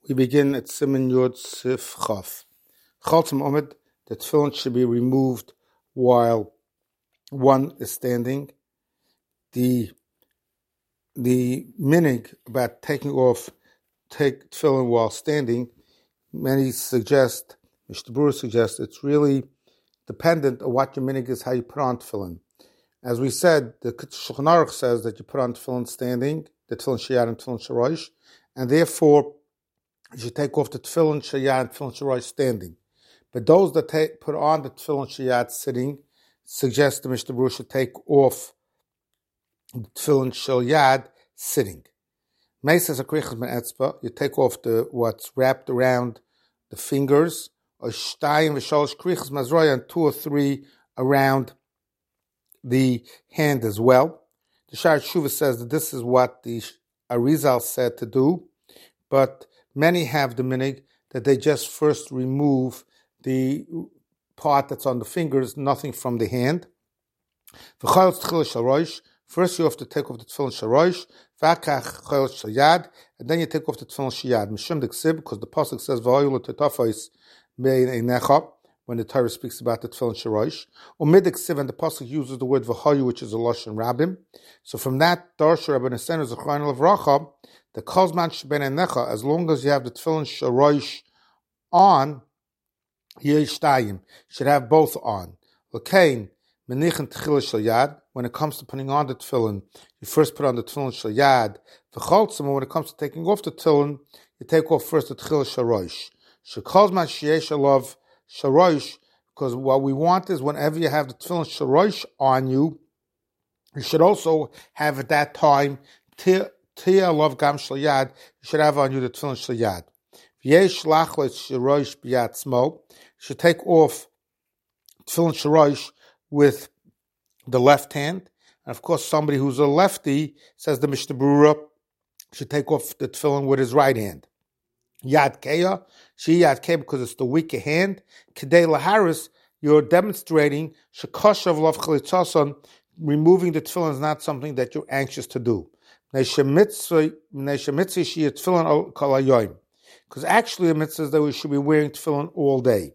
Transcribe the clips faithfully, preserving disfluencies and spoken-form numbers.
We begin at Siman Yud Sif Chaf. Chaltzim Omid, the tefillin should be removed while one is standing. The the minig about taking off take tefillin while standing, many suggest, Mister Brewer suggests, it's really dependent on what your minig is, how you put on tefillin. As we said, the Shulchan Aruch says that you put on tefillin standing, the tefillin sheyad and tefillin sharosh, and therefore you should take off the tefillin sheyad and tefillin sharosh standing. But those that take, put on the tefillin sheyad sitting suggest the Mishnah Berurah should take off the tefillin sheyad sitting. Meisas akrichas ben etzba, you take off the what's wrapped around the fingers, or shtayim v'shalosh krichas mazroya, and two or three around the hand as well. The Sha'ar Tshuva says that this is what the Arizal said to do, but many have the minig that they just first remove the part that's on the fingers, nothing from the hand. First you have to take off the tefillin sharosh, v'akach chayot shayad, and then you take off the tefillin shayad. Mishum deksib, because the pasuk says v'hoyu l'tetafos bein einecha, when the Torah speaks about the tefillin sharosh. Umid deksib, and the pasuk uses the word v'hoyu, which is a lashon rabbim. So from that, Darsha Rabbi Nassan is a chayil of racha, the kozman sheben einecha, as long as you have the tefillin sharosh on, Yeshtayim should have both on. L'kein menichin tefillin shayad. When it comes to putting on the tefillin, you first put on the tefillin shayad. V'choltzim, when it comes to taking off the tefillin, you take off first the tefillin sharosh. Shekolzman sheyesh alav sharosh, because what we want is whenever you have the tefillin sharosh on you, you should also have at that time tia alav gam shayad. You should have on you the tefillin shayad. V'yesh lachlet sharosh biyatzmo. You should take off tefillin sharosh with the left hand. And of course, somebody who's a lefty, says the Mishnah Berurah, should take off the tefillin with his right hand. Yad keya, she yad keya, because it's the weaker hand. Kedei laharis, you're demonstrating shekoshav lav chalitzason, removing the tefillin is not something that you're anxious to do. Because actually the mitzvah is that we should be wearing tefillin all day.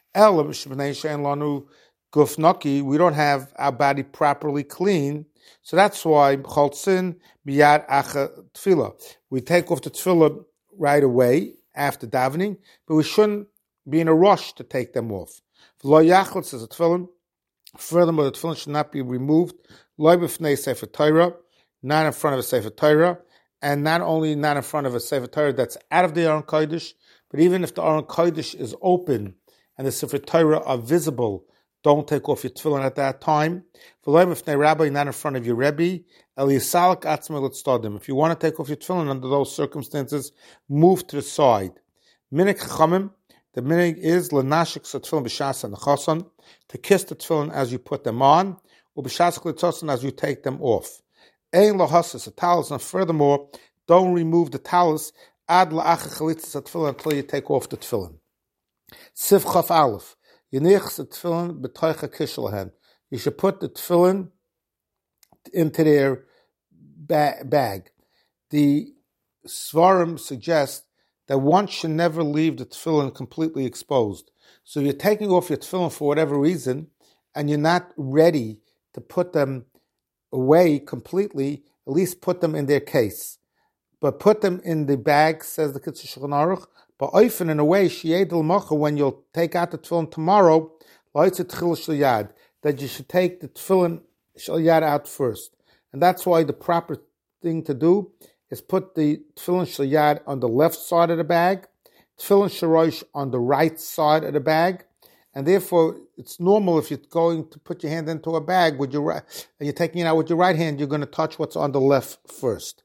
Gufnaki, we don't have our body properly clean, so that's why choltzin biyad acha tefillah. We take off the tefillah right away after davening, but we shouldn't be in a rush to take them off. V'lo yachol says a tefillin. Furthermore, the tefillin should not be removed. Lo b'fnei sefer Torah, not in front of a sefer Torah, and not only not in front of a sefer Torah that's out of the Aron Kodesh, but even if the Aron Kodesh is open and the sefer Torah are visible, don't take off your tefillin at that time. Rabbi, not in front of your Rebbe. If you want to take off your tefillin under those circumstances, move to the side. Minik chachamim, the minik is lenashik tefillin b'shas and chasan, to kiss the tefillin as you put them on, or b'shas klitzosan as you take them off. Ein lahasas a talus, and furthermore, don't remove the talus ad la'achach chalitzas tefillin until you take off the tefillin. Sif chaf aleph. You should put the tefillin into their ba- bag. The Svarim suggest that one should never leave the tefillin completely exposed. So you're taking off your tefillin for whatever reason, and you're not ready to put them away completely, at least put them in their case. But put them in the bag, says the Kitzur Shulchan Aruch, but often in a way, when you'll take out the tefillin tomorrow, that you should take the tefillin shalyad out first. And that's why the proper thing to do is put the tefillin shalyad on the left side of the bag, tefillin sharosh on the right side of the bag, and therefore it's normal if you're going to put your hand into a bag with your right, and you're taking it out with your right hand, you're going to touch what's on the left first.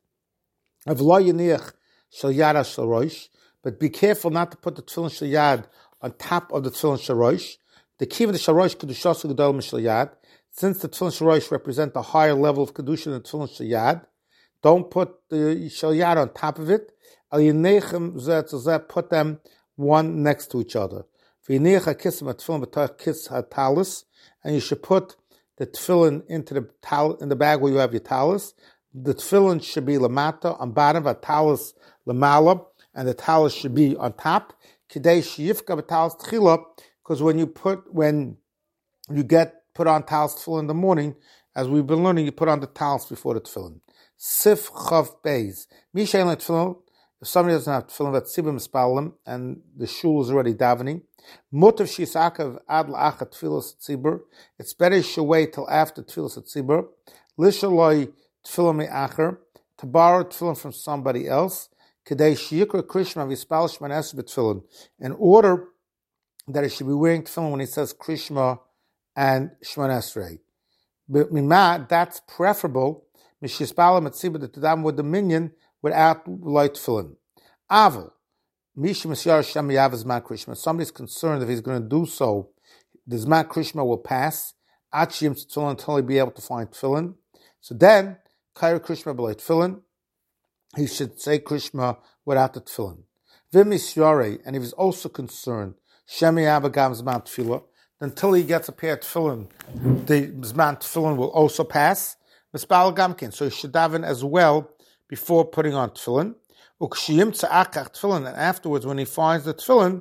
But be careful not to put the tefillin shayad on top of the tefillin sharosh. The key of the sharosh kedushas gedol mishlayad. Since the tefillin sharosh represent a higher level of kedusha than the tefillin shayad, don't put the shayad on top of it. Al yinechem zeh zeh, put them one next to each other. V'yinech hakisem hatefillin b'tach kis hatalis, and you should put the tefillin into the tal in the bag where you have your talis. The tefillin should be lamata on bottom, a talis lamala. and the talis should be on top. Kidei sheyifka b'talis tchila, because when you put when you get put on talis tefillin in the morning, as we've been learning, you put on the talis before the tefillin. Sif chav beis. Mishayin le tefillin. If somebody doesn't have tefillin, that's sibim spalim, and the shul is already davening. Mutav shisakav ad la'achat tefillas tzibur. It's better to wait till after tefillas tzibur. Lishaloi tefillin me'acher, to borrow tefillin from somebody else. Kedei sheyikra krishma v'yispal shman esrei b'tefillin. In order that he should be wearing tefillin when he says krishma and shman esrei. But mima, that's preferable. Mishispalim etzibur the tadam with the minyan without light tefillin. Aval, Misha Misyar Shem Yav Zman Krishma. Somebody's concerned if he's going to do so, the Zman Krishma will pass. Achiyim tefillin until he be able to find tefillin. So then, Kair Krishma b'lay tefillin, he should say Krishma without the tefillin. Vim Misyare, and if he's also concerned, Shem Yav Gam Zman Tefillah, until he gets a pair of tefillin, the Zman Tefillin will also pass. Mispal Gamkin, so he should daven as well before putting on tefillin. And afterwards, when he finds the tefillin,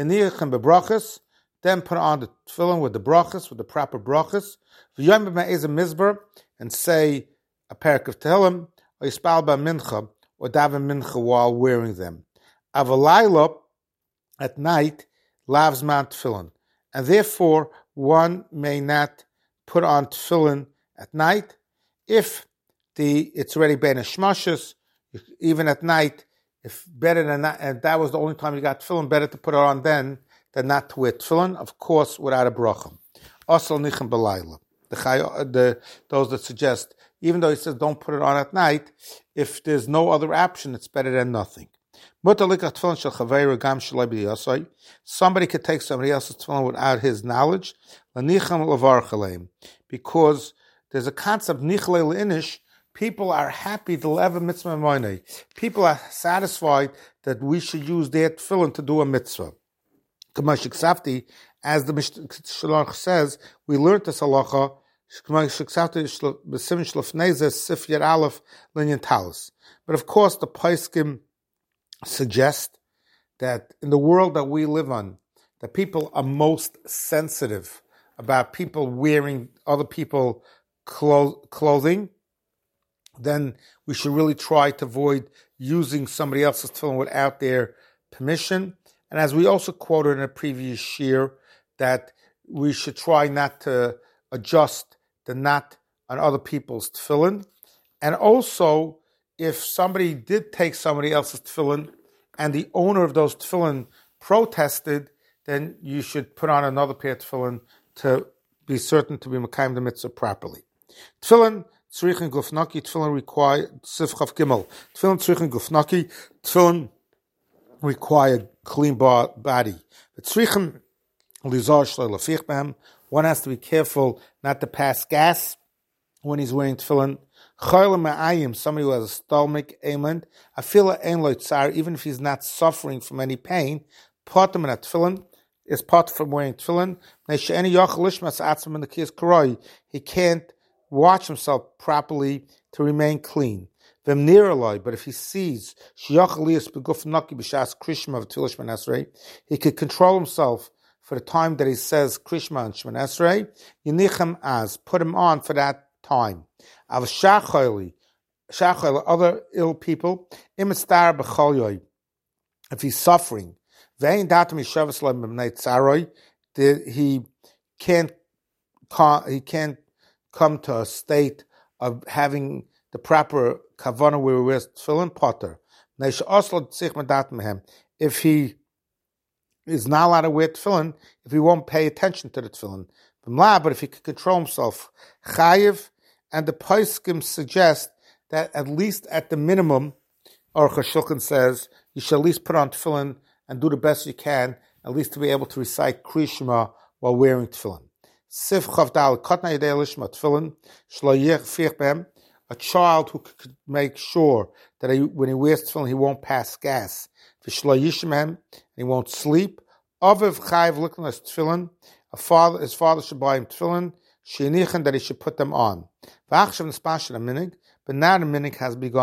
then put on the tefillin with the brachas, with the proper brachas, and say a parak of tehillim, or yispal ba mincha, or daven mincha while wearing them. Avalayla, at night, lavs man tefillin, and therefore one may not put on tefillin at night if the it's already been a shmashus. Even at night, if better than that, and that was the only time you got tefillin, better to put it on then than not to wear tefillin, of course, without a bracha. Also, nichem b'layla. The, the those that suggest, even though he says don't put it on at night, if there's no other option, it's better than nothing. Somebody could take somebody else's tefillin without his knowledge, because there's a concept nichle leinish. People are happy to have a mitzvah money. People are satisfied that we should use their tefillin to do a mitzvah. As the Mishnah says, we learned this halacha. But of course, the Paiskim suggest that in the world that we live on, that people are most sensitive about people wearing other people's clothing, then we should really try to avoid using somebody else's tefillin without their permission. And as we also quoted in a previous year, that we should try not to adjust the knot on other people's tefillin. And also, if somebody did take somebody else's tefillin and the owner of those tefillin protested, then you should put on another pair of tefillin to be certain to be mekayim the mitzvah properly. Tefillin tzrichin gufnaki, tefillin require sifchav gimel. Tefillin tzrichin gufnaki, tefillin require clean body. But tzrichin lizar shlei lafich b'hem. One has to be careful not to pass gas when he's wearing tefillin. Chayla ma'ayim, somebody who has a stomach ailment, afila ein lo tzar, even if he's not suffering from any pain, potem in a tefillin is pot from wearing tefillin. He can't watch himself properly to remain clean. But if he sees he could control himself for the time that he says Krishma and Shemon Esrei, Yinichem Az, put him on for that time. Av Shachayli, Shachayli, other ill people, Imistar B'Cholyoy, if he's suffering, Vein Datam Yishavas Lem B'Mnei Tzaroy, he can't he can't come to a state of having the proper kavanah where he wears tefillin potter. If he is not allowed to wear tefillin, if he won't pay attention to the tefillin. But if he can control himself, chayiv, and the poskim suggest that at least at the minimum, Aruch HaShulchan says, you should at least put on tefillin and do the best you can, at least to be able to recite Krishma while wearing tefillin. Sif chavdal katna yedei lishma tefillin shlo yechfich b'hem, a child who could make sure that he, when he wears tefillin, he won't pass gas. V'shlo yishim hem, he won't sleep. Aviv chayiv liknas tefillin, a father, his father should buy him tefillin, sheinichen, that he should put them on. V'achshav nispashen a minig, but now the minig has begun.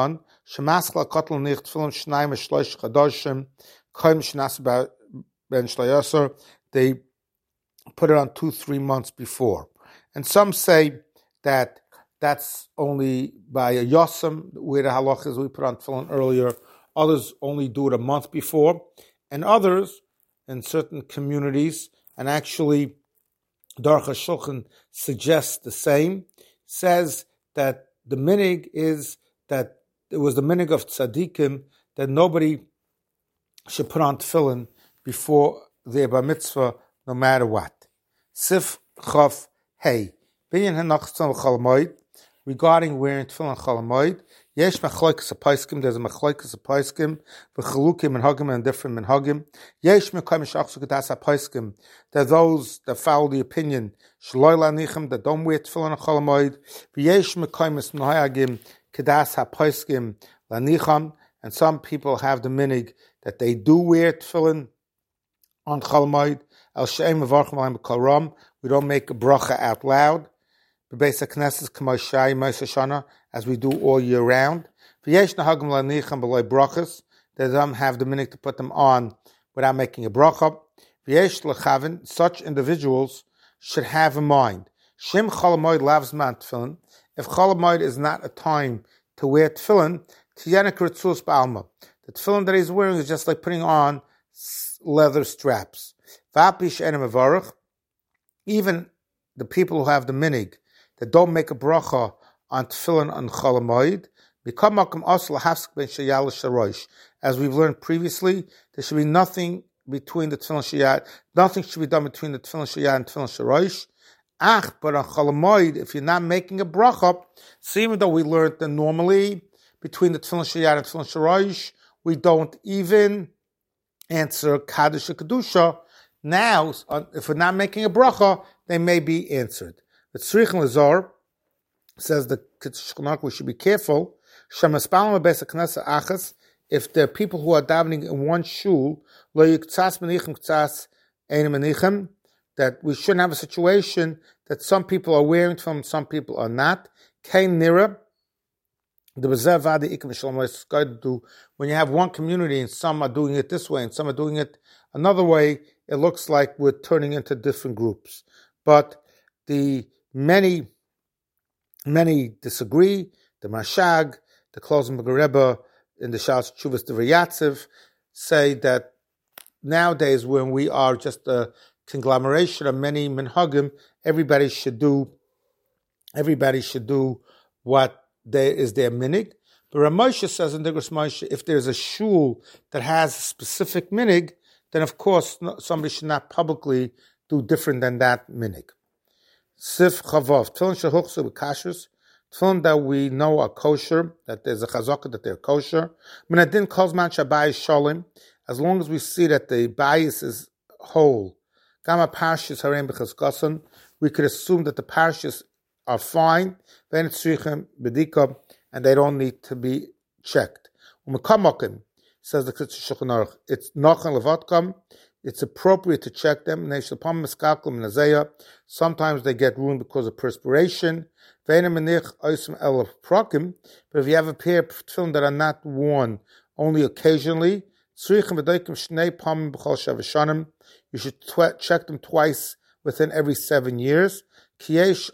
Shemaskla kotl nicht tefillin shnayim shloish chadoshim koim shnas ben shloyasar. They put it on two, three months before. And some say that that's only by a yosem, where the halach is we put on tefillin earlier. Others only do it a month before. And others, in certain communities, and actually Aruch HaShulchan suggests the same, says that the minig is that it was the minig of tzaddikim that nobody should put on tefillin before their bar mitzvah, no matter what. Sif Chav Hey. Binyan Hanachtzon Chol Hamoed, regarding wearing tefillin Chol Hamoed, Yesh Machloikas HaPoskim, there's a Machloikas HaPoskim, V'chalukim and Hagim and different Menhagim. Yesh Mekoim Shachsu Kedas HaPoskim, there are those that follow the opinion, Shloi Lanichem, that don't wear tefillin Chol Hamoed, V'yesh Mekoim Menhagim Kedas HaPoskim Lanichem, and some people have the minig that they do wear tefillin on Chol Hamoed. El She'em Mevarchim Alayim B'Kol Ram, we don't make a bracha out loud. Bebeis HaKnesses K'may Shai Moshe Shana, as we do all year round. V'yesh nahagim lanichem b'loy brachas, they don't have the minute to put them on without making a bracha. V'yesh lechavin, such individuals should have in mind. Shem Chol Hamoed lavs man tefillin. If Chol Hamoed is not a time to wear tefillin, tiyanek ritzus ba'alma. The tefillin that he's wearing is just like putting on leather straps. V'api she'enem mevarach, even the people who have the minig that don't make a bracha on tefillin on Chol Hamoed, become makom asl hafsk ben sheyal sharosh. As we've learned previously, there should be nothing between the tefillin sheyat, nothing should be done between the tefillin sheyat and tefillin sharosh. Ach, but on Chol Hamoed, if you're not making a bracha, so even though we learned that normally between the tefillin sheyat and tefillin sharosh, we don't even answer kaddish or kedusha. Now, if we're not making a bracha, they may be answered. But Tzrich Lazar says the Shulchan we should be careful. If there are people who are davening in one shul, that we shouldn't have a situation that some people are wearing from, some people are not. When you have one community and some are doing it this way and some are doing it another way, it looks like we're turning into different groups. But the many, many disagree. The Mashag, the Klozim Rebbe, in the Shas Chuvas Divrei Yatziv say that nowadays when we are just a conglomeration of many minhagim, everybody should do, everybody should do what there is their minig. But Ramosha says in Digros Moshe, if there's a shul that has a specific minig, then of course somebody should not publicly do different than that minig. Sif Chavav, Tefillin Shehuchsu B'Kashrus, Tefillin that we know are kosher, that there's a chazaka that they're kosher. Minadin Kozman Shabayis Sholim, as long as we see that the bias is whole. Gama Parshas Harem B'Chazkason, we could assume that the Parshas are fine, Ve'en Tzrichem B'Dika, and they don't need to be checked. Umekamokim, says the Shulchan Aruch, it's Nochen Levatkam, it's appropriate to check them. Sometimes they get ruined because of perspiration. But if you have a pair of tefillin that are not worn only occasionally, you should tw- check them twice within every seven years. We have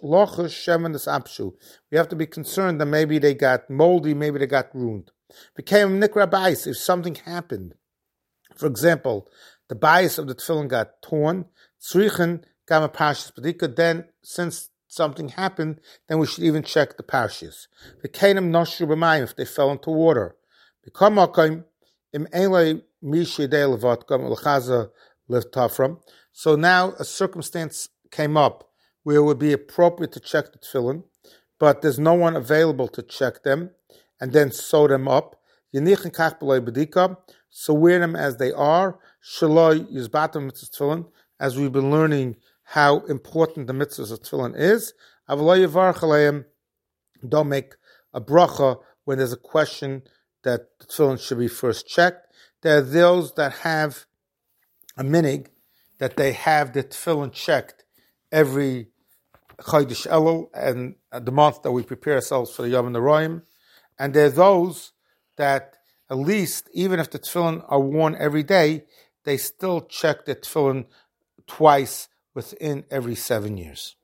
to be concerned that maybe they got moldy, maybe they got ruined. Became nikra bais if something happened. For example, the bias of the tefillin got torn. Tzrichen gama parshas b'dika. Then, since something happened, then we should even check the parshas. V'keinem noshu b'mayim if they fell into water. Become makim im elei mishi dei levatkam l'chaza leftafram. So now a circumstance came up where it would be appropriate to check the tefillin, but there's no one available to check them and then sew them up. Yenichin kach b'lei b'dika. So wear them as they are. Shaloi yizbatam mitzvah tefillin, as we've been learning how important the mitzvah of tefillin is. Avaloi yivarach aleim, don't make a bracha when there's a question that the tefillin should be first checked. There are those that have a minig that they have the tefillin checked every Chodesh Elul and the month that we prepare ourselves for the Yom Noraim. And there are those that at least, even if the tefillin are worn every day, they still check the tefillin twice within every seven years.